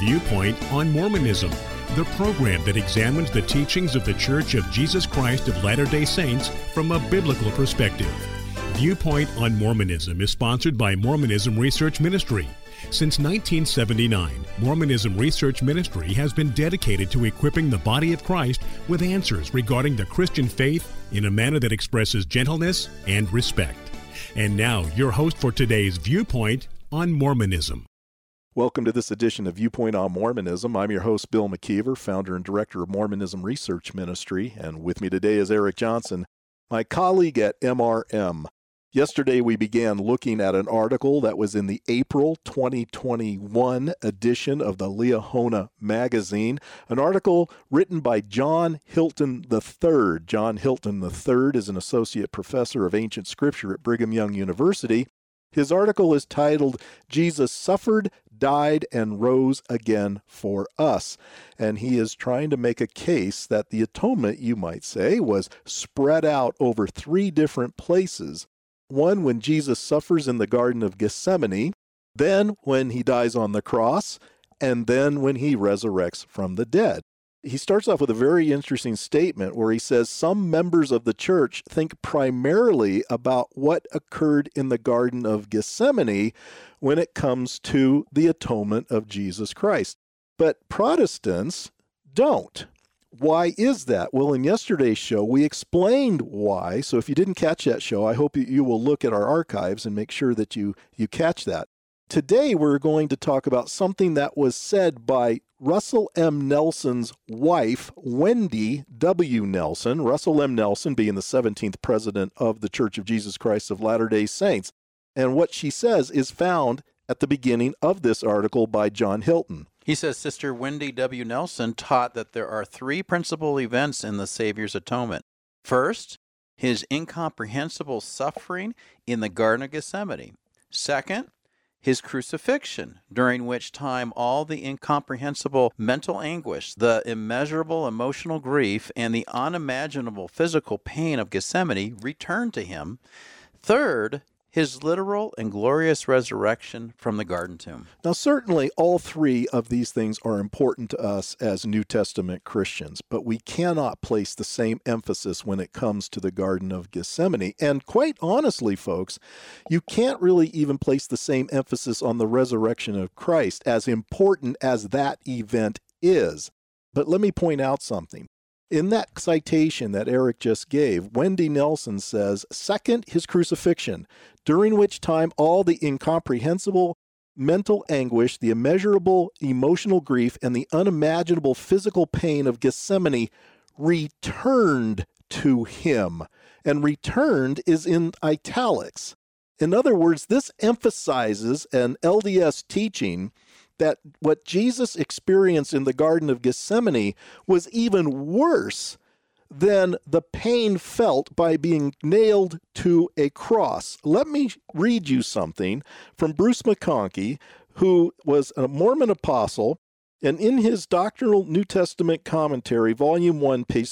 Viewpoint on Mormonism, the program that examines the teachings of the Church of Jesus Christ of Latter-day Saints from a biblical perspective. Viewpoint on Mormonism is sponsored by Mormonism Research Ministry. Since 1979, Mormonism Research Ministry has been dedicated to equipping the body of Christ with answers regarding the Christian faith in a manner that expresses gentleness and respect. And now, your host for today's Viewpoint on Mormonism. Welcome to this edition of Viewpoint on Mormonism. I'm your host, Bill McKeever, founder and director of Mormonism Research Ministry, and with me today is Eric Johnson, my colleague at MRM. Yesterday, we began looking at an article that was in the April 2021 edition of the Liahona magazine, an article written by John Hilton III. John Hilton III is an associate professor of ancient scripture at Brigham Young University. His article is titled, Jesus Suffered, Died, and Rose Again for Us. And he is trying to make a case that the atonement, you might say, was spread out over three different places. One, when Jesus suffers in the Garden of Gethsemane, then when he dies on the cross, and then when he resurrects from the dead. He starts off with a very interesting statement where he says some members of the church think primarily about what occurred in the Garden of Gethsemane when it comes to the atonement of Jesus Christ. But Protestants don't. Why is that? Well, in yesterday's show, we explained why. So if you didn't catch that show, I hope you will look at our archives and make sure that you catch that. Today, we're going to talk about something that was said by Russell M. Nelson's wife, Wendy W. Nelson, Russell M. Nelson being the 17th president of the Church of Jesus Christ of Latter-day Saints. And what she says is found at the beginning of this article by John Hilton. He says, Sister Wendy W. Nelson taught that there are three principal events in the Savior's atonement. First, his incomprehensible suffering in the Garden of Gethsemane. Second, his crucifixion, during which time all the incomprehensible mental anguish, the immeasurable emotional grief, and the unimaginable physical pain of Gethsemane returned to him. Third, his literal and glorious resurrection from the garden tomb. Now, certainly all three of these things are important to us as New Testament Christians, but we cannot place the same emphasis when it comes to the Garden of Gethsemane. And quite honestly, folks, you can't really even place the same emphasis on the resurrection of Christ, as important as that event is. But let me point out something. In that citation that Eric just gave, Wendy Nelson says, second, his crucifixion, during which time all the incomprehensible mental anguish, the immeasurable emotional grief, and the unimaginable physical pain of Gethsemane returned to him. And returned is in italics. In other words, this emphasizes an LDS teaching that what Jesus experienced in the Garden of Gethsemane was even worse than the pain felt by being nailed to a cross. Let me read you something from Bruce McConkie, who was a Mormon apostle, and in his Doctrinal New Testament Commentary, Volume 1, page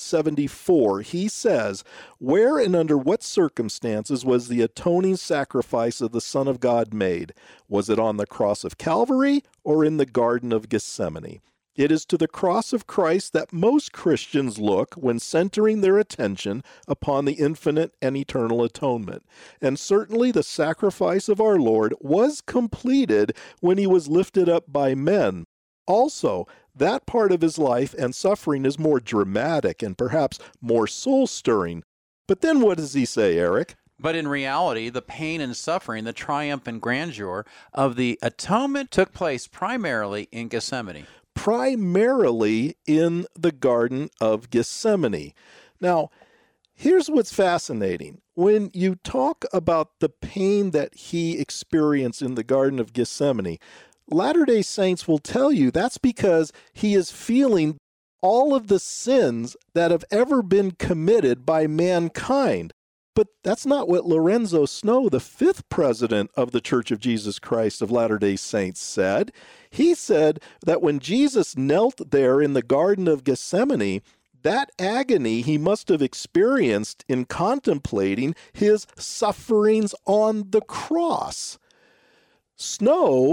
774, he says, where and under what circumstances was the atoning sacrifice of the Son of God made? Was it on the cross of Calvary or in the Garden of Gethsemane? It is to the cross of Christ that most Christians look when centering their attention upon the infinite and eternal atonement. And certainly the sacrifice of our Lord was completed when he was lifted up by men. Also, that part of his life and suffering is more dramatic and perhaps more soul-stirring. But then what does he say, Eric? But in reality, the pain and suffering, the triumph and grandeur of the atonement took place primarily in Gethsemane. Primarily in the Garden of Gethsemane. Now, here's what's fascinating. When you talk about the pain that he experienced in the Garden of Gethsemane, Latter-day Saints will tell you that's because he is feeling all of the sins that have ever been committed by mankind. But that's not what Lorenzo Snow, the fifth president of the Church of Jesus Christ of Latter-day Saints, said. He said that when Jesus knelt there in the Garden of Gethsemane, that agony he must have experienced in contemplating his sufferings on the cross. Snow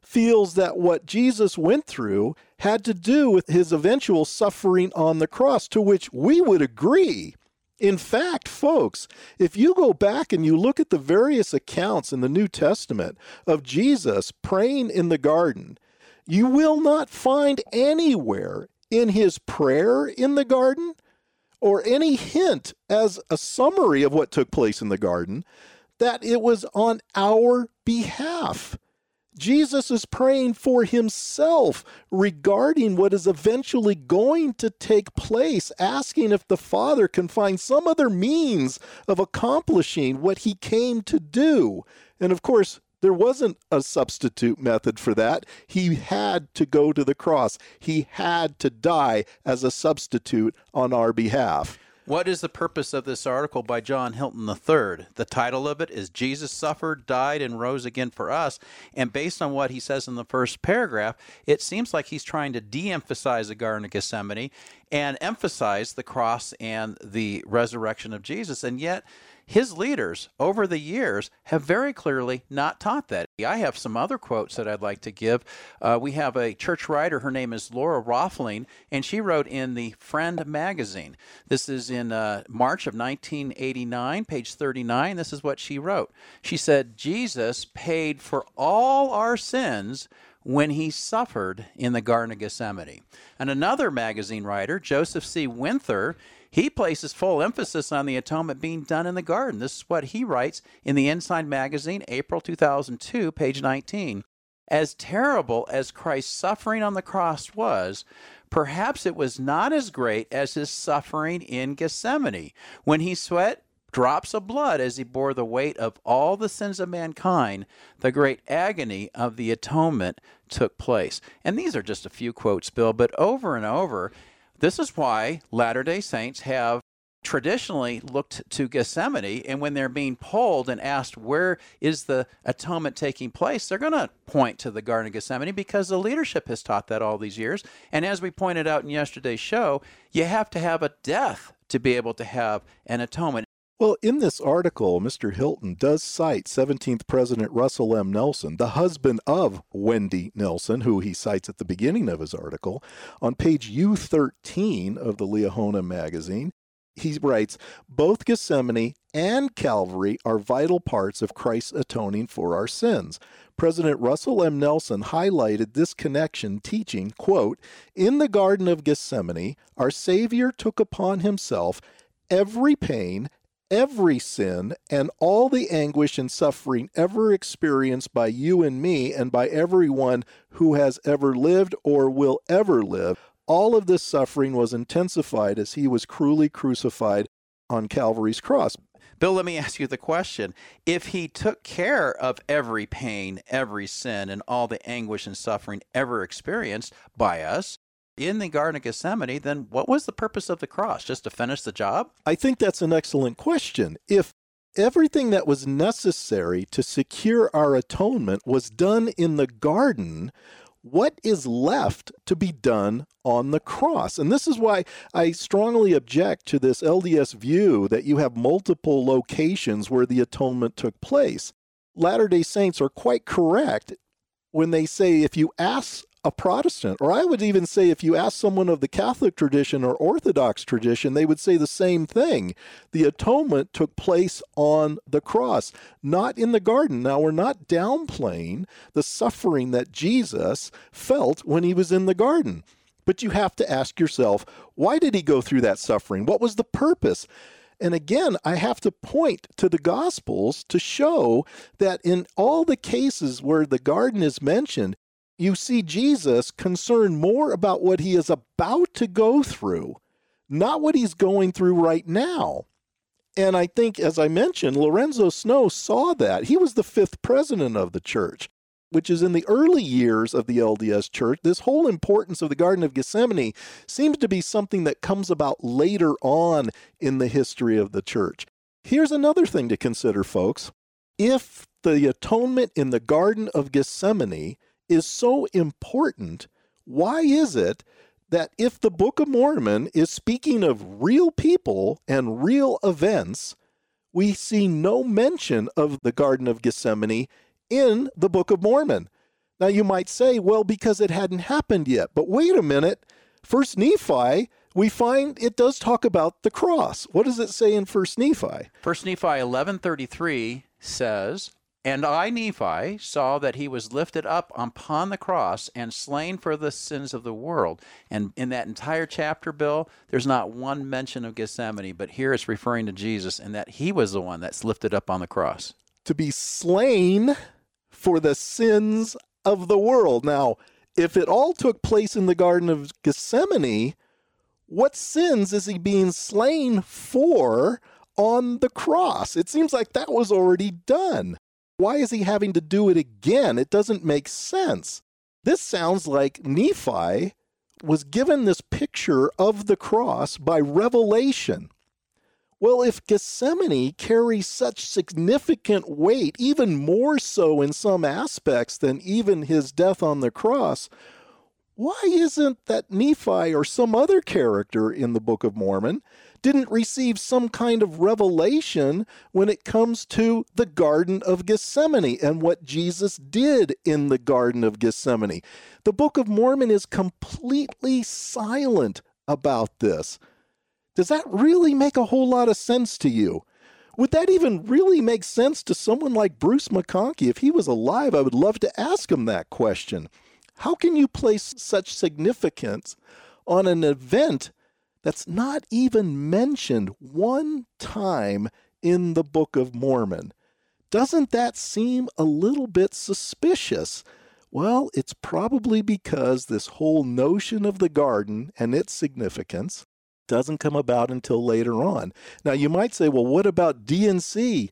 feels that what Jesus went through had to do with his eventual suffering on the cross, to which we would agree. In fact, folks, if you go back and you look at the various accounts in the New Testament of Jesus praying in the garden, you will not find anywhere in his prayer in the garden or any hint as a summary of what took place in the garden that it was on our behalf. Jesus is praying for himself regarding what is eventually going to take place, asking if the Father can find some other means of accomplishing what he came to do. And of course, there wasn't a substitute method for that. He had to go to the cross. He had to die as a substitute on our behalf. What is the purpose of this article by John Hilton III? The title of it is Jesus Suffered, Died, and Rose Again for Us. And based on what he says in the first paragraph, it seems like he's trying to de-emphasize the Garden of Gethsemane and emphasize the cross and the resurrection of Jesus. And yet, his leaders over the years have very clearly not taught that. I have some other quotes that I'd like to give. We have a church writer, her name is Laura Rothling, and she wrote in the Friend magazine. This is in March of 1989, page 39. This is what she wrote. She said, Jesus paid for all our sins when he suffered in the Garden of Gethsemane. And another magazine writer, Joseph C. Winther, he places full emphasis on the atonement being done in the garden. This is what he writes in the Ensign magazine, April 2002, page 19. As terrible as Christ's suffering on the cross was, perhaps it was not as great as his suffering in Gethsemane, when he sweat drops of blood as he bore the weight of all the sins of mankind. The great agony of the atonement took place. And these are just a few quotes, Bill, but over and over, this is why Latter-day Saints have traditionally looked to Gethsemane, and when they're being polled and asked where is the atonement taking place, they're going to point to the Garden of Gethsemane because the leadership has taught that all these years. And as we pointed out in yesterday's show, you have to have a death to be able to have an atonement. Well, in this article, Mr. Hilton does cite 17th President Russell M. Nelson, the husband of Wendy Nelson, who he cites at the beginning of his article. On page U13 of the Liahona magazine, he writes, both Gethsemane and Calvary are vital parts of Christ's atoning for our sins. President Russell M. Nelson highlighted this connection, teaching, quote, in the Garden of Gethsemane, our Savior took upon himself every pain, every sin, and all the anguish and suffering ever experienced by you and me and by everyone who has ever lived or will ever live. All of this suffering was intensified as he was cruelly crucified on Calvary's cross. Bill, let me ask you the question. If he took care of every pain, every sin, and all the anguish and suffering ever experienced by us in the Garden of Gethsemane, then what was the purpose of the cross? Just to finish the job? I think that's an excellent question. If everything that was necessary to secure our atonement was done in the garden, what is left to be done on the cross? And this is why I strongly object to this LDS view that you have multiple locations where the atonement took place. Latter-day Saints are quite correct when they say if you ask a Protestant, or I would even say if you ask someone of the Catholic tradition or Orthodox tradition, they would say the same thing. The atonement took place on the cross, not in the garden. Now, we're not downplaying the suffering that Jesus felt when he was in the garden. But you have to ask yourself, why did he go through that suffering? What was the purpose? And again, I have to point to the Gospels to show that in all the cases where the garden is mentioned, you see Jesus concerned more about what he is about to go through, not what he's going through right now. And I think, as I mentioned, Lorenzo Snow saw that. He was the 5th president of the church, which is in the early years of the LDS church. This whole importance of the Garden of Gethsemane seems to be something that comes about later on in the history of the church. Here's another thing to consider, folks. If the atonement in the Garden of Gethsemane is so important, why is it that if the Book of Mormon is speaking of real people and real events, we see no mention of the Garden of Gethsemane in the Book of Mormon? Now you might say, well, because it hadn't happened yet. But wait a minute. First Nephi, we find it does talk about the cross. What does it say in First Nephi? First Nephi 11:33 says, "And I, Nephi, saw that he was lifted up upon the cross and slain for the sins of the world." And in that entire chapter, Bill, there's not one mention of Gethsemane, but here it's referring to Jesus and that he was the one that's lifted up on the cross. To be slain for the sins of the world. Now, if it all took place in the Garden of Gethsemane, what sins is he being slain for on the cross? It seems like that was already done. Why is he having to do it again? It doesn't make sense. This sounds like Nephi was given this picture of the cross by revelation. Well, if Gethsemane carries such significant weight, even more so in some aspects than even his death on the cross, why isn't that Nephi or some other character in the Book of Mormon didn't receive some kind of revelation when it comes to the Garden of Gethsemane and what Jesus did in the Garden of Gethsemane? The Book of Mormon is completely silent about this. Does that really make a whole lot of sense to you? Would that even really make sense to someone like Bruce McConkie? If he was alive, I would love to ask him that question. How can you place such significance on an event that's not even mentioned one time in the Book of Mormon? Doesn't that seem a little bit suspicious? Well, it's probably because this whole notion of the garden and its significance doesn't come about until later on. Now, you might say, well, what about D&C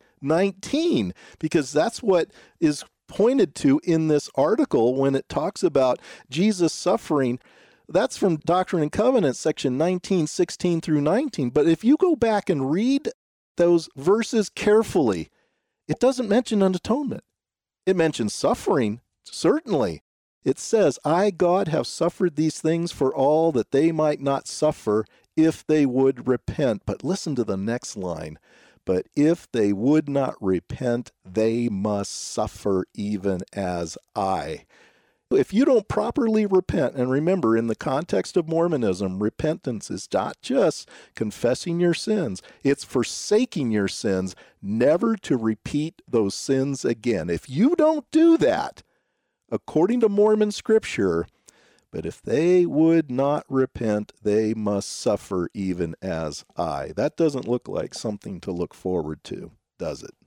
19? Because that's what is pointed to in this article when it talks about Jesus suffering. That's from Doctrine and Covenants, section 19, 16 through 19. But if you go back and read those verses carefully, it doesn't mention an atonement. It mentions suffering, certainly. It says, I, God, have suffered these things for all that they might not suffer if they would repent. But listen to the next line. But if they would not repent, they must suffer even as I. If you don't properly repent, and remember, in the context of Mormonism, repentance is not just confessing your sins, it's forsaking your sins, never to repeat those sins again. If you don't do that, according to Mormon scripture, but if they would not repent, they must suffer even as I. That doesn't look like something to look forward to, does it?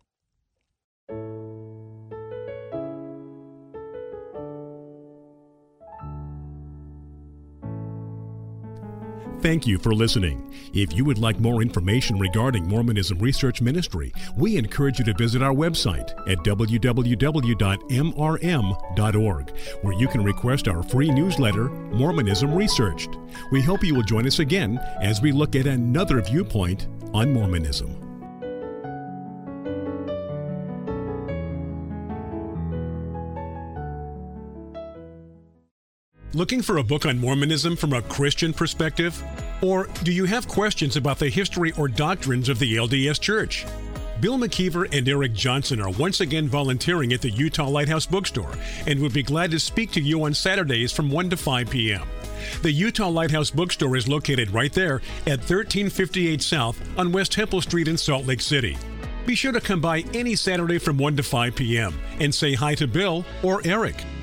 Thank you for listening. If you would like more information regarding Mormonism Research Ministry, we encourage you to visit our website at www.mrm.org, where you can request our free newsletter, Mormonism Researched. We hope you will join us again as we look at another viewpoint on Mormonism. Looking for a book on Mormonism from a Christian perspective? Or do you have questions about the history or doctrines of the LDS Church? Bill McKeever and Eric Johnson are once again volunteering at the Utah Lighthouse Bookstore and would be glad to speak to you on Saturdays from 1 to 5 p.m. The Utah Lighthouse Bookstore is located right there at 1358 South on West Temple Street in Salt Lake City. Be sure to come by any Saturday from 1 to 5 p.m. and say hi to Bill or Eric.